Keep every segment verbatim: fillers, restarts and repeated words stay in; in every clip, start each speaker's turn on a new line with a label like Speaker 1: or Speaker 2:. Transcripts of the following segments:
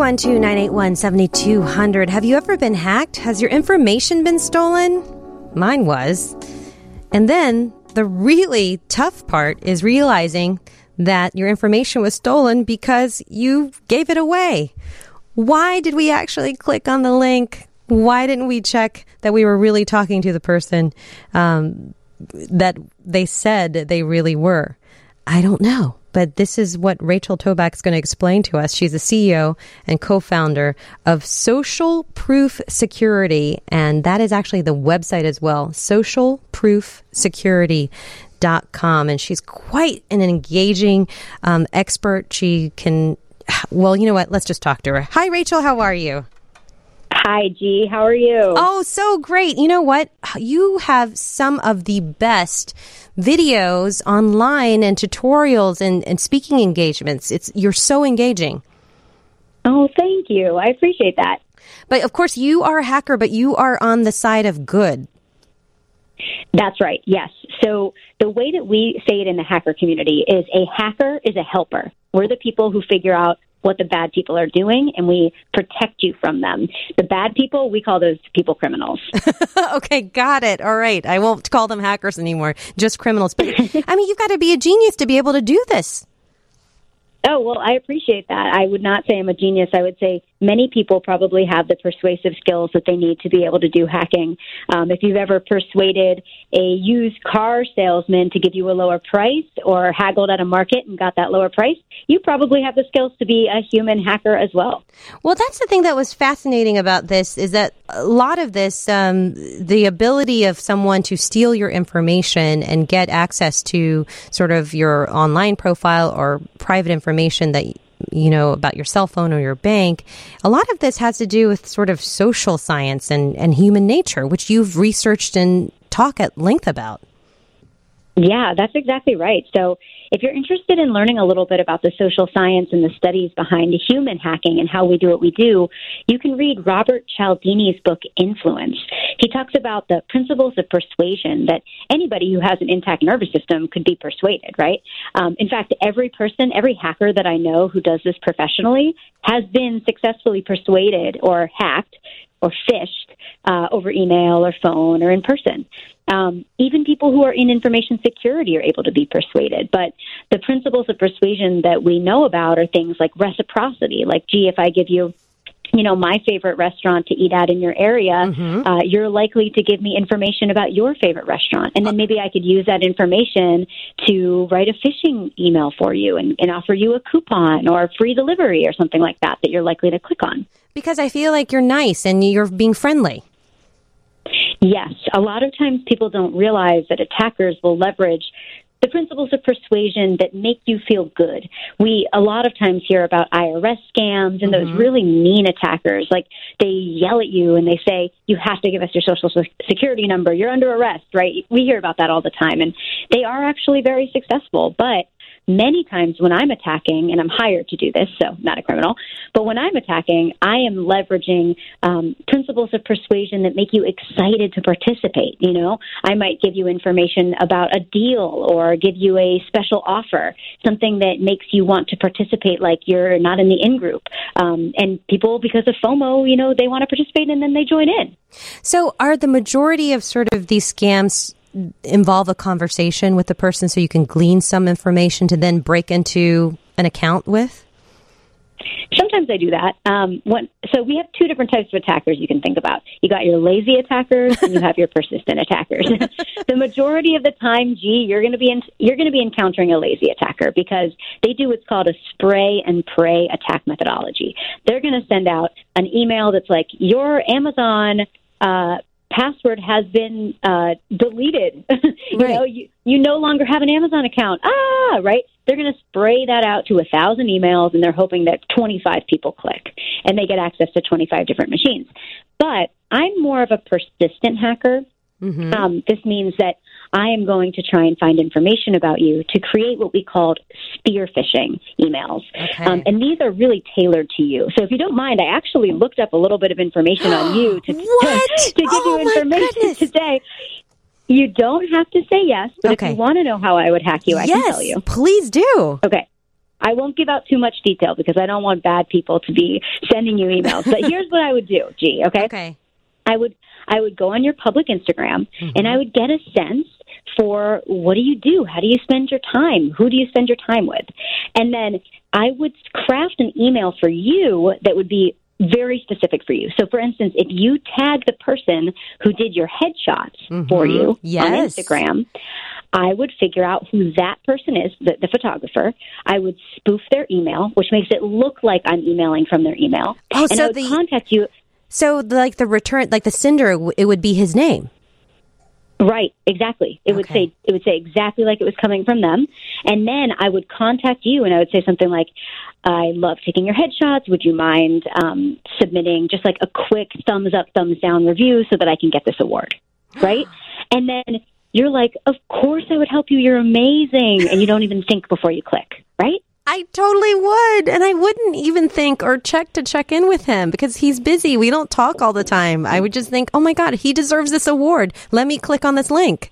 Speaker 1: one two, nine eight one, seven two zero zero. Have you ever been hacked? Has your information been stolen? Mine was. And then the really tough part is realizing that your information was stolen because you gave it away. Why did we actually click on the link? Why didn't we check that we were really talking to the person um, that they said they really were? I don't know. But this is what Rachel Toback is going to explain to us. She's the C E O and co-founder of Social Proof Security. And that is actually the website as well, social proof security dot com. And she's quite an engaging um, expert. She can, well, you know what? Let's just talk to her. Hi, Rachel. How are you?
Speaker 2: Hi, G. How are you?
Speaker 1: Oh, so great. You know what? You have some of the best videos online and tutorials and, and speaking engagements. It's you're so engaging.
Speaker 2: Oh, thank you. I appreciate that.
Speaker 1: But of course, you are a hacker, but you are on the side of good.
Speaker 2: That's right. Yes. So the way that we say it in the hacker community is a hacker is a helper. We're the people who figure out what the bad people are doing, and we protect you from them. The bad people, we call those people criminals.
Speaker 1: Okay, got it. All right. I won't call them hackers anymore, just criminals. But I mean, you've got to be a genius to be able to do this.
Speaker 2: Oh, well, I appreciate that. I would not say I'm a genius. I would say many people probably have the persuasive skills that they need to be able to do hacking. Um, if you've ever persuaded a used car salesman to give you a lower price or haggled at a market and got that lower price, you probably have the skills to be a human hacker as well.
Speaker 1: Well, that's the thing that was fascinating about this is that a lot of this, um, the ability of someone to steal your information and get access to sort of your online profile or private information that you know about your cell phone or your bank, a lot of this has to do with sort of social science and, and human nature, which you've researched and talk at length about.
Speaker 2: Yeah, that's exactly right. So if you're interested in learning a little bit about the social science and the studies behind human hacking and how we do what we do, you can read Robert Cialdini's book, Influence. He talks about the principles of persuasion, that anybody who has an intact nervous system could be persuaded, right? Um, in fact, every person, every hacker that I know who does this professionally has been successfully persuaded or hacked or phished uh, over email or phone or in person. Um, even people who are in information security are able to be persuaded. But the principles of persuasion that we know about are things like reciprocity. Like, gee, if I give you, you know, my favorite restaurant to eat at in your area, mm-hmm. uh, you're likely to give me information about your favorite restaurant. And then maybe I could use that information to write a phishing email for you and, and offer you a coupon or free delivery or something like that that you're likely to click on.
Speaker 1: Because I feel like you're nice and you're being friendly.
Speaker 2: Yes. A lot of times people don't realize that attackers will leverage the principles of persuasion that make you feel good. We a lot of times hear about I R S scams and mm-hmm. those really mean attackers. Like, they yell at you and they say, you have to give us your social security number. You're under arrest, right? We hear about that all the time. And they are actually very successful. But many times when I'm attacking, and I'm hired to do this, so not a criminal, but when I'm attacking, I am leveraging um, principles of persuasion that make you excited to participate. You know, I might give you information about a deal or give you a special offer, something that makes you want to participate like you're not in the in-group. Um, and people, because of FOMO, you know, they want to participate and then they join in.
Speaker 1: So are the majority of sort of these scams involve a conversation with the person so you can glean some information to then break into an account with?
Speaker 2: Sometimes I do that. Um, when, so we have two different types of attackers you can think about. You got your lazy attackers and you have your persistent attackers. The majority of the time, gee, you're going to be in, you're going to be encountering a lazy attacker because they do what's called a spray and pray attack methodology. They're going to send out an email that's like, your Amazon uh password has been uh, deleted. you
Speaker 1: right.
Speaker 2: know, you, you no longer have an Amazon account. Ah, right? They're going to spray that out to a thousand emails, and they're hoping that twenty-five people click, and they get access to twenty-five different machines. But I'm more of a persistent hacker. Mm-hmm. Um, this means that I am going to try and find information about you to create what we called spear phishing emails. Okay. Um, and these are really tailored to you. So if you don't mind, I actually looked up a little bit of information on you to, to, to give
Speaker 1: oh,
Speaker 2: you information today. You don't have to say yes, but
Speaker 1: okay.
Speaker 2: if you want to know how I would hack you, I
Speaker 1: yes,
Speaker 2: can tell you.
Speaker 1: Please do.
Speaker 2: Okay. I won't give out too much detail because I don't want bad people to be sending you emails. But here's what I would do, G, okay?
Speaker 1: Okay.
Speaker 2: I would I would go on your public Instagram, mm-hmm. and I would get a sense for what do you do? How do you spend your time? Who do you spend your time with? And then I would craft an email for you that would be very specific for you. So, for instance, if you tag the person who did your headshots mm-hmm. for you
Speaker 1: yes.
Speaker 2: on Instagram, I would figure out who that person is, the, the photographer. I would spoof their email, which makes it look like I'm emailing from their email.
Speaker 1: Oh,
Speaker 2: and
Speaker 1: so
Speaker 2: I would
Speaker 1: the,
Speaker 2: contact you.
Speaker 1: So, like the return, like the sender, it would be his name.
Speaker 2: Right, exactly. It
Speaker 1: okay.
Speaker 2: would say it would say exactly like it was coming from them, and then I would contact you, and I would say something like, "I love taking your headshots. Would you mind um, submitting just like a quick thumbs up, thumbs down review so that I can get this award?" Right, and then you're like, "Of course, I would help you. You're amazing," and you don't even think before you click. Right.
Speaker 1: I totally would. And I wouldn't even think or check to check in with him because he's busy. We don't talk all the time. I would just think, oh, my God, he deserves this award. Let me click on this link.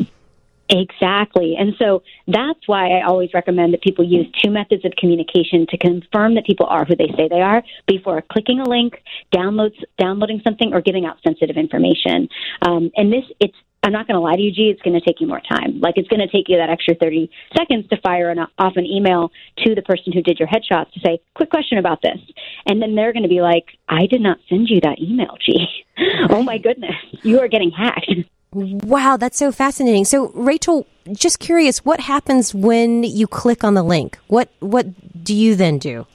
Speaker 2: Exactly. And so that's why I always recommend that people use two methods of communication to confirm that people are who they say they are before clicking a link, downloads, downloading something, or giving out sensitive information. Um, and this, it's I'm not going to lie to you, G, it's going to take you more time. Like, it's going to take you that extra thirty seconds to fire an, off an email to the person who did your headshots to say, quick question about this. And then they're going to be like, I did not send you that email, G. Oh, my goodness. You are getting hacked.
Speaker 1: Wow, that's so fascinating. So, Rachel, just curious, what happens when you click on the link? What What do you then do?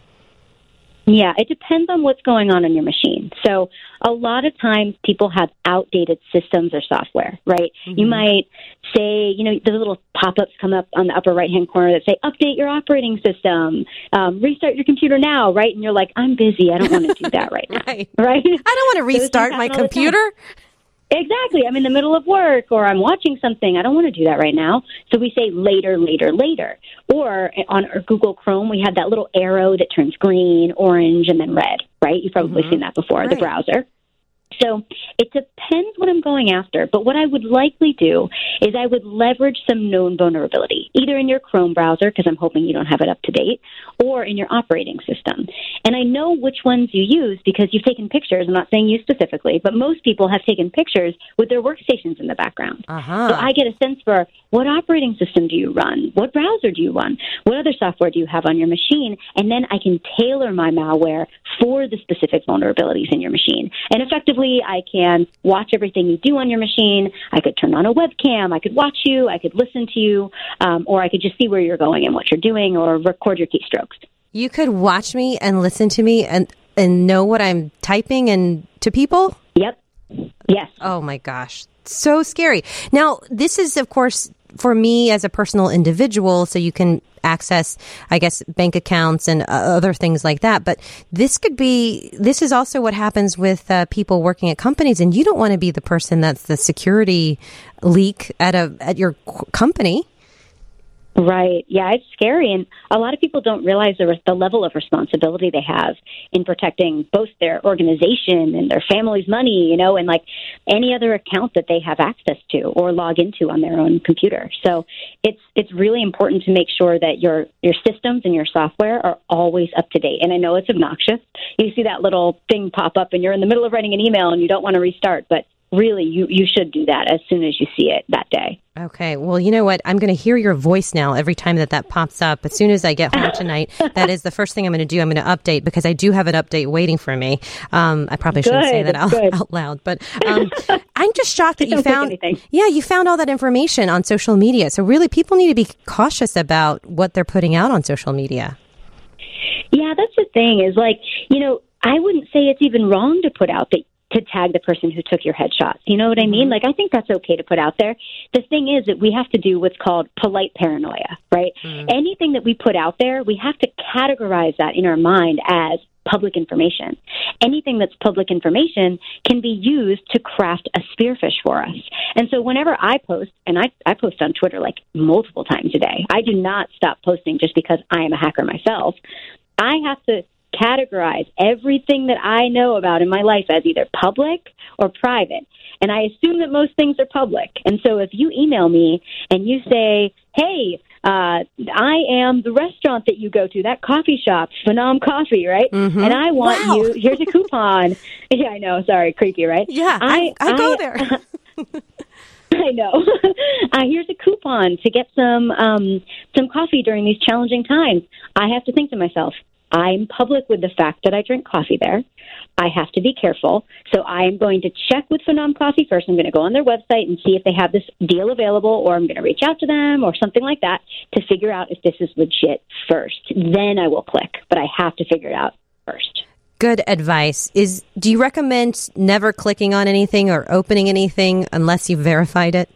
Speaker 2: Yeah, it depends on what's going on on your machine. So a lot of times people have outdated systems or software, right? Mm-hmm. You might say, you know, the little pop-ups come up on the upper right-hand corner that say, update your operating system, um, restart your computer now, right? And you're like, I'm busy. I don't want to do that right now,
Speaker 1: right.
Speaker 2: right?
Speaker 1: I don't want to restart my computer.
Speaker 2: Exactly. I'm in the middle of work or I'm watching something. I don't want to do that right now. So we say later, later, later. Or on our Google Chrome, we have that little arrow that turns green, orange, and then red, right? You've probably mm-hmm. seen that before, right. The browser. So it depends what I'm going after. But what I would likely do is I would leverage some known vulnerability, either in your Chrome browser, because I'm hoping you don't have it up to date, or in your operating system. And I know which ones you use because you've taken pictures. I'm not saying you specifically, but most people have taken pictures with their workstations in the background.
Speaker 1: Uh-huh.
Speaker 2: So I get a sense for what operating system do you run? What browser do you run? What other software do you have on your machine? And then I can tailor my malware for the specific vulnerabilities in your machine. And effectively, I can watch everything you do on your machine. I could turn on a webcam. I could watch you. I could listen to you. Um, or I could just see where you're going and what you're doing or record your keystrokes.
Speaker 1: You could watch me and listen to me and, and know what I'm typing and to people?
Speaker 2: Yep. Yes.
Speaker 1: Oh, my gosh. So scary. Now, this is, of course, for me as a personal individual, so you can access, I guess, bank accounts and uh, other things like that. But this could be, this is also what happens with uh, people working at companies, and you don't want to be the person that's the security leak at a at your company.
Speaker 2: Right. Yeah, it's scary. And a lot of people don't realize the, the level of responsibility they have in protecting both their organization and their family's money, you know, and like any other account that they have access to or log into on their own computer. So it's it's really important to make sure that your, your systems and your software are always up to date. And I know it's obnoxious. You see that little thing pop up and you're in the middle of writing an email and you don't want to restart, but really, you, you should do that as soon as you see it that day.
Speaker 1: Okay. Well, you know what? I'm going to hear your voice now every time that that pops up. As soon as I get home tonight, that is the first thing I'm going to do. I'm going to update because I do have an update waiting for me. Um, I probably shouldn't
Speaker 2: good,
Speaker 1: say that out, out loud, but um, I'm just shocked that you found, yeah, you found all that information on social media. So really, people need to be cautious about what they're putting out on social media.
Speaker 2: Yeah, that's the thing is like, you know, I wouldn't say it's even wrong to put out that to tag the person who took your headshots. You know what I mean? Like, I think that's okay to put out there. The thing is that we have to do what's called polite paranoia, right? Mm. Anything that we put out there, we have to categorize that in our mind as public information. Anything that's public information can be used to craft a spearfish for us. And so whenever I post, and I, I post on Twitter like multiple times a day, I do not stop posting just because I am a hacker myself. I have to categorize everything that I know about in my life as either public or private. And I assume that most things are public. And so if you email me and you say, hey, uh, I am the restaurant that you go to, that coffee shop, Phenom Coffee, right?
Speaker 1: Mm-hmm.
Speaker 2: And I want
Speaker 1: Wow.
Speaker 2: you, here's a coupon. Yeah, I know. Sorry, creepy, right?
Speaker 1: Yeah, I, I, I go there.
Speaker 2: I know. uh, here's a coupon to get some um, some coffee during these challenging times. I have to think to myself, I'm public with the fact that I drink coffee there. I have to be careful. So I'm going to check with Phenom Coffee first. I'm going to go on their website and see if they have this deal available, or I'm going to reach out to them or something like that to figure out if this is legit first. Then I will click, but I have to figure it out first.
Speaker 1: Good advice. Is do you recommend never clicking on anything or opening anything unless you've verified it?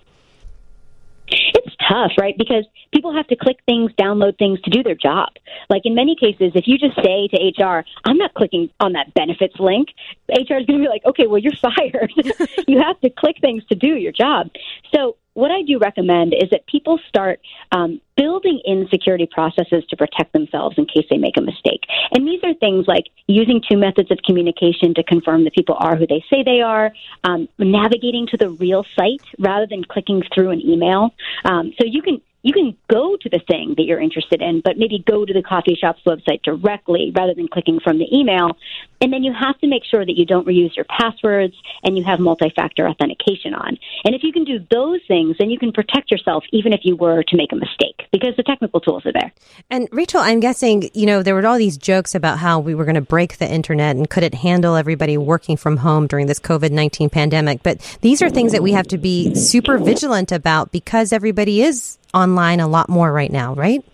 Speaker 2: It's tough, right? Because people have to click things, download things to do their job. Like in many cases, if you just say to H R, I'm not clicking on that benefits link, H R is going to be like, okay, well, you're fired. You have to click things to do your job. So what I do recommend is that people start um, building in security processes to protect themselves in case they make a mistake. And these are things like using two methods of communication to confirm that people are who they say they are, um, navigating to the real site rather than clicking through an email. Um, so you can you can go to the thing that you're interested in, but maybe go to the coffee shop's website directly rather than clicking from the email. And then you have to make sure that you don't reuse your passwords and you have multi-factor authentication on. And if you can do those things, then you can protect yourself even if you were to make a mistake, because the technical tools are there.
Speaker 1: And Rachel, I'm guessing, you know, there were all these jokes about how we were going to break the internet and could it handle everybody working from home during this COVID nineteen pandemic. But these are things that we have to be super vigilant about because everybody is online a lot more right now, right?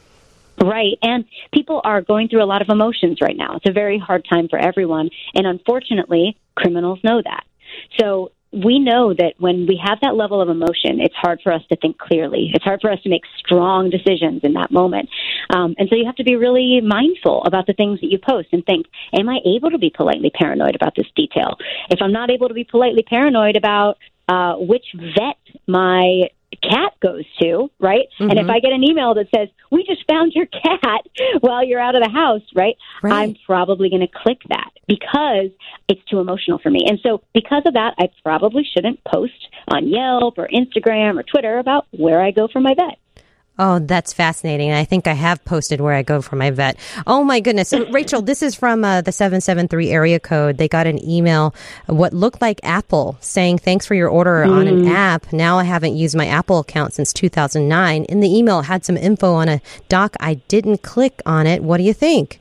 Speaker 2: Right. And people are going through a lot of emotions right now. It's a very hard time for everyone. And unfortunately, criminals know that. So we know that when we have that level of emotion, it's hard for us to think clearly. It's hard for us to make strong decisions in that moment. Um, and so you have to be really mindful about the things that you post and think, am I able to be politely paranoid about this detail? If I'm not able to be politely paranoid about uh, which vet my cat goes to, right? Mm-hmm. And if I get an email that says, we just found your cat while you're out of the house, right? right. I'm probably going to click that because it's too emotional for me. And so because of that, I probably shouldn't post on Yelp or Instagram or Twitter about where I go for my vet.
Speaker 1: Oh, that's fascinating. I think I have posted where I go for my vet. Oh, my goodness. So, Rachel, this is from uh, the seven seven three area code. They got an email, what looked like Apple, saying, thanks for your order mm. on an app. Now I haven't used my Apple account since two thousand nine. In the email, it had some info on a doc. I didn't click on it. What do you think?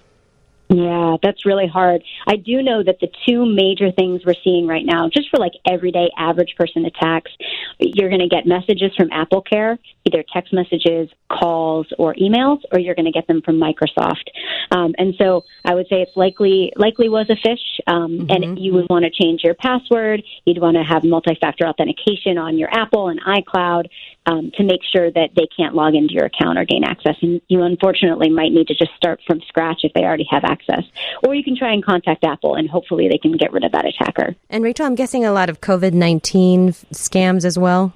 Speaker 2: Yeah, that's really hard. I do know that the two major things we're seeing right now, just for like everyday average person attacks, you're going to get messages from AppleCare, either text messages, calls, or emails, or you're going to get them from Microsoft. Um, and so I would say it's likely likely was a phish, um, mm-hmm. and you would want to change your password. You'd want to have multi-factor authentication on your Apple and iCloud um, to make sure that they can't log into your account or gain access. And you unfortunately might need to just start from scratch if they already have access. Or you can try and contact Apple, and hopefully they can get rid of that attacker.
Speaker 1: And Rachel, I'm guessing a lot of COVID nineteen scams as well?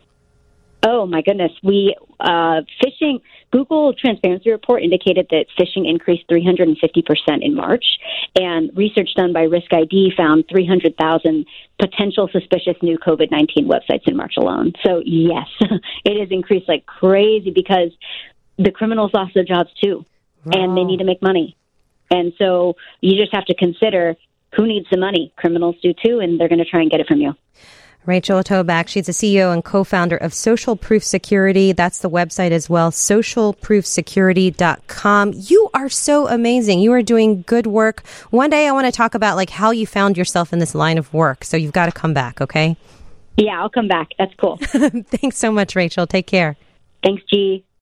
Speaker 2: Oh, my goodness. We uh, phishing, Google Transparency Report indicated that phishing increased three hundred fifty percent in March, and research done by Risk I D found three hundred thousand potential suspicious new COVID nineteen websites in March alone. So, yes, it has increased like crazy because the criminals lost their jobs too, wow. and they need to make money. And so you just have to consider who needs the money. Criminals do too, and they're going to try and get it from you.
Speaker 1: Rachel Toback, she's the C E O and co-founder of Social Proof Security. That's the website as well, social proof security dot com. You are so amazing. You are doing good work. One day I want to talk about like how you found yourself in this line of work. So you've got to come back, okay?
Speaker 2: Yeah, I'll come back. That's cool.
Speaker 1: Thanks so much, Rachel. Take care.
Speaker 2: Thanks, G.